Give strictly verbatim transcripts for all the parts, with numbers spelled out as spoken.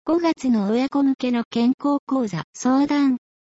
ごがつの親子向けの健康講座相談。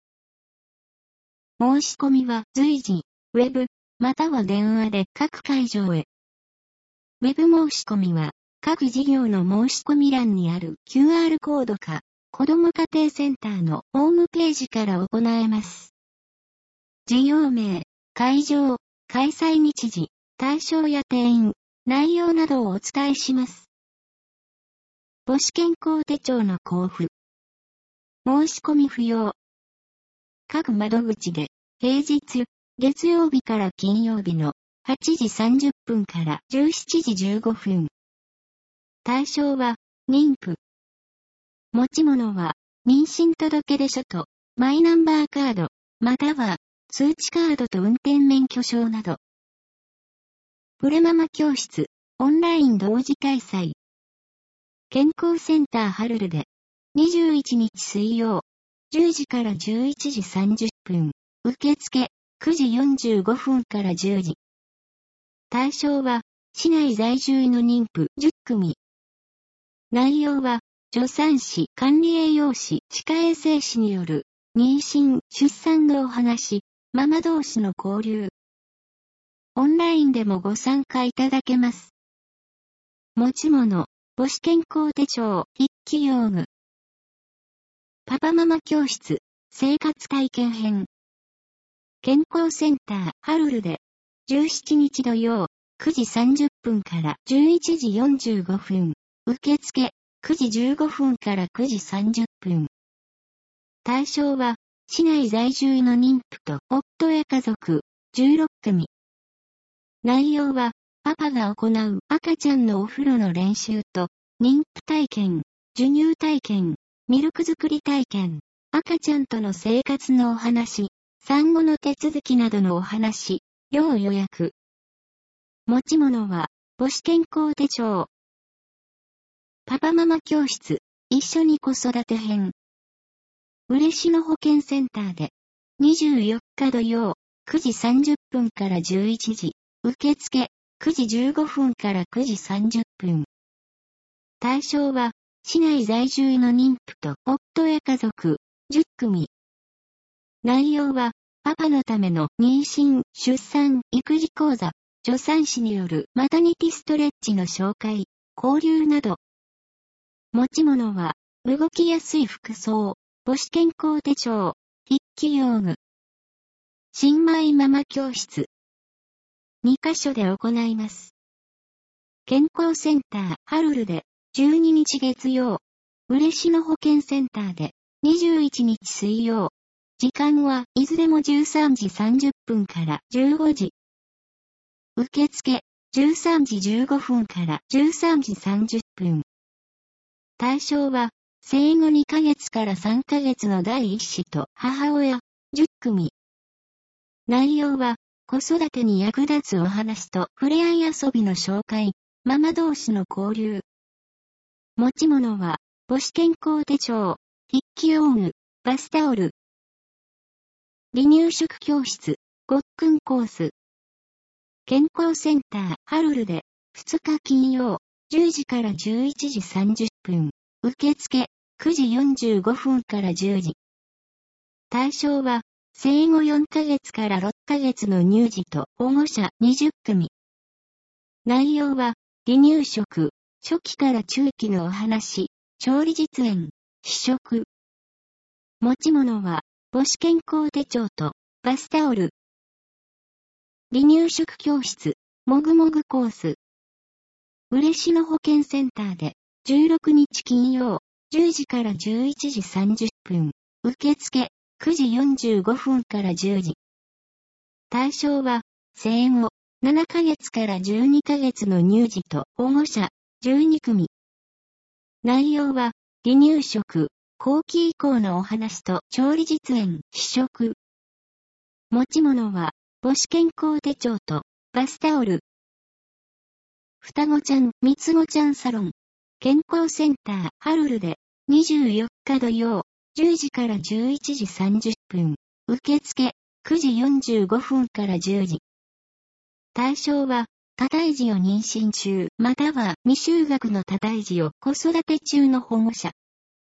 申し込みは随時、ウェブ、または電話で各会場へ。ウェブ申し込みは、各事業の申し込み欄にある キューアール コードか、子ども家庭センターのホームページから行えます。事業名、会場、開催日時、対象や定員、内容などをお伝えします。母子健康手帳の交付。申し込み不要。各窓口で、平日、月曜日から金曜日のはちじさんじゅっぷんからじゅうしちじじゅうごふん。対象は、妊婦。持ち物は、妊娠届出書と、マイナンバーカード、または、通知カードと運転免許証など。プレママ教室、オンライン同時開催。健康センターハルルで、にじゅういちにち水曜、じゅうじからじゅういちじさんじゅっぷん、受付、くじよんじゅうごふんからじゅうじ。対象は、市内在住の妊婦じゅっくみ。内容は、助産師、管理栄養士、歯科衛生士による、妊娠、出産のお話、ママ同士の交流。オンラインでもご参加いただけます。持ち物、母子健康手帳、筆記用具。パパママ教室、生活体験編。健康センター、ハルルで、じゅうしちにち土曜、くじさんじゅっぷんからじゅういちじよんじゅうごふん。受付、くじじゅうごふんからくじさんじゅっぷん。対象は、市内在住の妊婦と夫や家族、じゅうろっくみ。内容は、パパが行う赤ちゃんのお風呂の練習と、妊婦体験、授乳体験、ミルク作り体験、赤ちゃんとの生活のお話、産後の手続きなどのお話、要予約。持ち物は、母子健康手帳。パパママ教室、一緒に子育て編。嬉野保健センターで、にじゅうよっか土曜、くじさんじゅっぷんからじゅういちじ、受付、くじじゅうごふんからくじさんじゅっぷん。対象は、市内在住の妊婦と夫や家族、じゅっくみ。内容は、パパのための妊娠、出産、育児講座、助産師によるマタニティストレッチの紹介、交流など。持ち物は、動きやすい服装、母子健康手帳、筆記用具。新米ママ教室。にかしょで行います。健康センター、ハルルで、じゅうににち月曜。嬉野保健センターで、にじゅういちにち水曜。時間はいずれもじゅうさんじさんじゅっぷんからじゅうごじ。受付、じゅうさんじじゅうごふんからじゅうさんじさんじゅっぷん。対象は、生後にかげつからさんかげつの第一子と母親、じゅっくみ。内容は、子育てに役立つお話と触れ合い遊びの紹介、ママ同士の交流。持ち物は、母子健康手帳、筆記用具、バスタオル。離乳食教室、ごっくんコース。健康センター、ハルルで、ふつか金曜、じゅうじからじゅういちじさんじゅっぷん。受付、くじよんじゅうごふんからじゅうじ。対象は、生後よんかげつからろっかげつの乳児と保護者にじゅっくみ。内容は、離乳食、初期から中期のお話、調理実演、試食。持ち物は、母子健康手帳とバスタオル。離乳食教室、もぐもぐコース。嬉野保健センターで、じゅうろくにち金曜、じゅうじからじゅういちじさんじゅっぷん。受付、くじよんじゅうごふんからじゅうじ。対象は、生後ななかげつからじゅうにかげつの乳児と保護者じゅうにくみ。内容は、離乳食、後期以降のお話と調理実演、試食。持ち物は、母子健康手帳とバスタオル。双子ちゃん、三つ子ちゃんサロン。健康センター、ハルルで、にじゅうよっか土曜、じゅうじからじゅういちじさんじゅっぷん。受付、くじよんじゅうごふんからじゅうじ。対象は、多胎児を妊娠中、または未就学の多胎児を子育て中の保護者。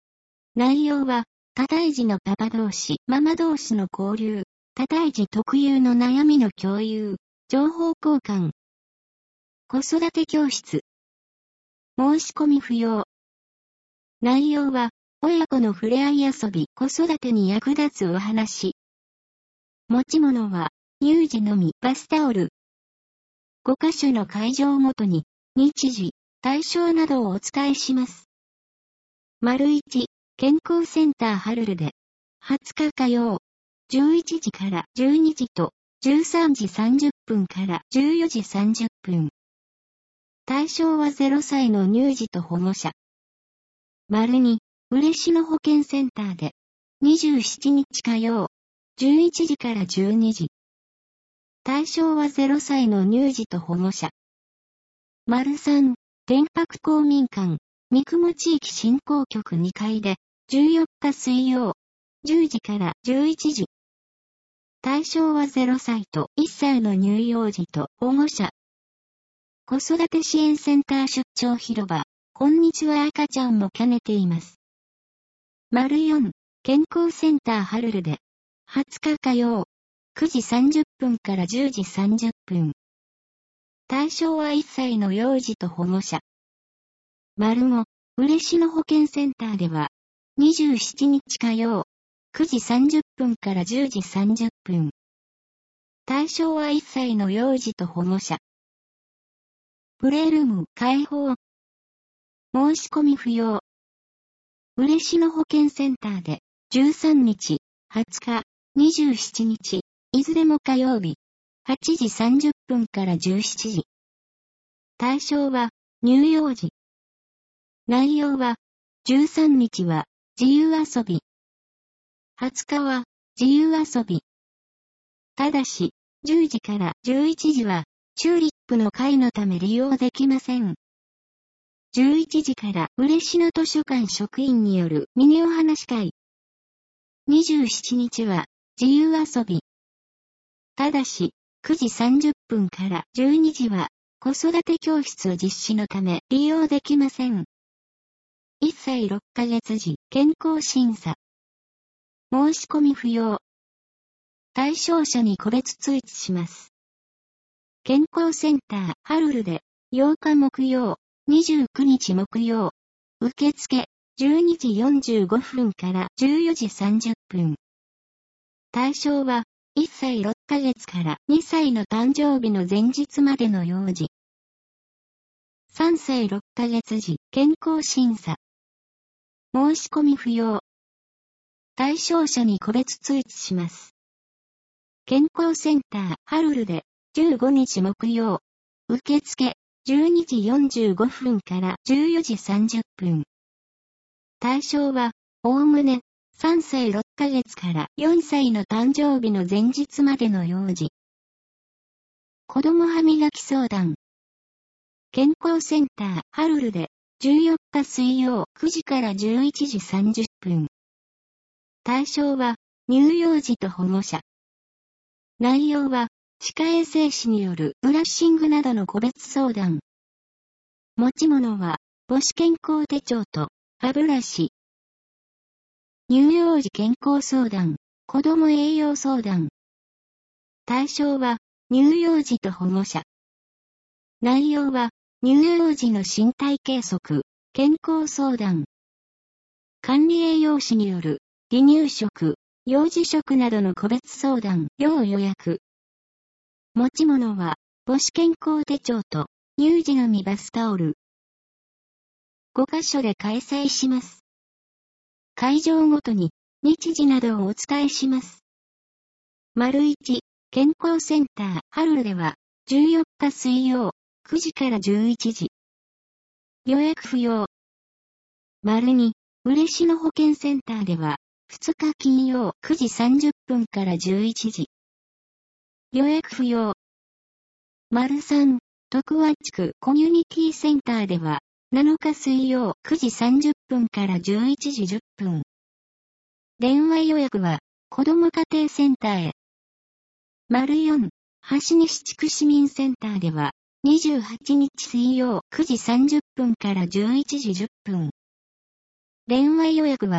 内容は、多胎児のパパ同士、ママ同士の交流、多胎児特有の悩みの共有、情報交換。子育て教室。申し込み不要。内容は、親子の触れ合い遊び、子育てに役立つお話。持ち物は、乳児のみ、バスタオル。ごカ所の会場ごとに、日時、対象などをお伝えします。丸一、健康センターハルルで、はつか火曜、じゅういちじからじゅうにじと、じゅうさんじさんじゅっぷんからじゅうよじさんじゅっぷん。対象はゼロさいの乳児と保護者。丸に、嬉野保健センターで、にじゅうしちにち火曜、じゅういちじからじゅうにじ。対象はゼロさいの乳児と保護者。丸さん、天白公民館、三雲地域振興局にかいで、じゅうよっか水曜、じゅうじからじゅういちじ。対象はゼロさいといっさいの乳幼児と保護者。子育て支援センター出張広場、こんにちは赤ちゃんも兼ねています。丸よん、健康センターハルルで、はつか火曜、くじさんじゅっぷんからじゅうじさんじゅっぷん。対象はいっさいの幼児と保護者。丸ご、嬉野保健センターでは、にじゅうしちにち火曜、くじさんじゅっぷんからじゅうじさんじゅっぷん。対象はいっさいの幼児と保護者。プレイルーム開放。申し込み不要。嬉野保健センターで、じゅうさんにち、はつか、にじゅうしちにち、いずれも火曜日、はちじさんじゅっぷんからじゅうしちじ。対象は、乳幼児。内容は、じゅうさんにちは、自由遊び。はつかは、自由遊び。ただし、じゅうじからじゅういちじは、チューリップの会のため利用できません。じゅういちじから嬉野図書館職員によるミニお話会。にじゅうしちにちは、自由遊び。ただし、くじさんじゅっぷんからじゅうにじは、子育て教室実施のため利用できません。いっさいろっかげつ時、健康審査。申し込み不要。対象者に個別通知します。健康センター、ハルルで、ようか木曜、にじゅうくにち木曜。受付、じゅうにじよんじゅうごふんからじゅうよじさんじゅっぷん。対象は、いっさいろっかげつからにさいの誕生日の前日までの幼児。さんさいろっかげつ時、健康審査。申し込み不要。対象者に個別通知します。健康センター、ハルルで、じゅうごにち木曜。受付、じゅうにじよんじゅうごふんからじゅうよじさんじゅっぷん。対象は、おおむね、さんさいろっかげつからよんさいの誕生日の前日までの幼児。子供歯磨き相談。健康センター、ハルルで、じゅうよっか水曜くじからじゅういちじさんじゅっぷん。対象は、乳幼児と保護者。内容は、歯科衛生士によるブラッシングなどの個別相談。持ち物は、母子健康手帳と歯ブラシ。乳幼児健康相談、子供栄養相談。対象は、乳幼児と保護者。内容は、乳幼児の身体計測、健康相談。管理栄養士による、離乳食、幼児食などの個別相談、要予約。持ち物は、母子健康手帳と、乳児のみバスタオル。ごカ所で開催します。会場ごとに、日時などをお伝えします。丸一、健康センター、ハルルでは、じゅうよっか水曜、くじからじゅういちじ。予約不要。丸二、嬉野保健センターでは、ふつか金曜くじさんじゅっぷんからじゅういちじ。予約不要。丸三、徳和地区コミュニティセンターでは、なのか水曜くじさんじゅっぷんからじゅういちじじゅっぷん。電話予約は、子ども家庭センターへ。丸四、橋西地区市民センターでは、にじゅうはちにち水曜くじさんじゅっぷんからじゅういちじじゅっぷん。電話予約は、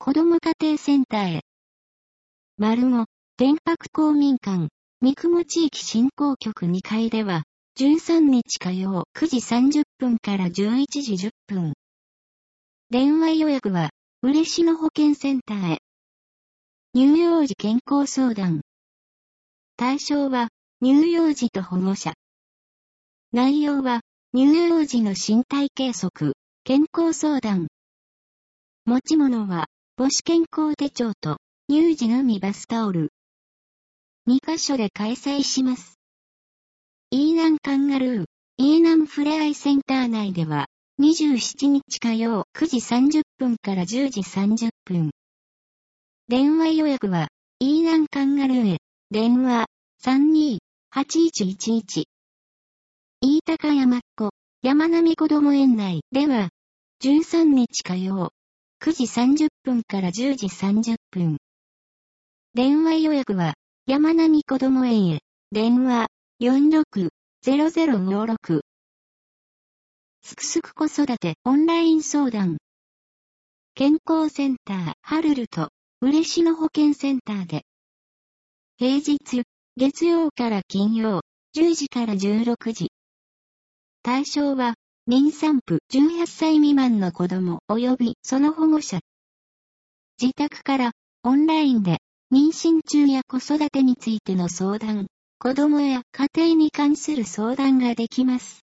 子ども家庭センターへ。丸ご、天白公民館、三雲地域振興局にかいでは、じゅうさんにち火曜くじさんじゅっぷんからじゅういちじじゅっぷん。電話予約は、嬉野保健センターへ。乳幼児健康相談。対象は、乳幼児と保護者。内容は、乳幼児の身体計測、健康相談。持ち物は、母子健康手帳と、乳児のみバスタオル。にカ所で開催します。イーナンカンガルー、イーナンふれあいセンター内では、にじゅうしちにち火曜くじさんじゅっぷんからじゅうじさんじゅっぷん。電話予約は、イーナンカンガルーへ、電話、さんにーはちいちいちいち。飯高山っ子、山並こども園内では、じゅうさんにち火曜、くじさんじゅっぷんからじゅうじさんじゅっぷん。電話予約は、山並こども園へ、電話、よんろくゼロゼロごろく。すくすく子育てオンライン相談。健康センター、ハルルと、嬉野保健センターで。平日、月曜から金曜、じゅうじからじゅうろくじ。対象は、妊産婦じゅうはっさい未満の子供及びその保護者。自宅からオンラインで妊娠中や子育てについての相談、子供や家庭に関する相談ができます。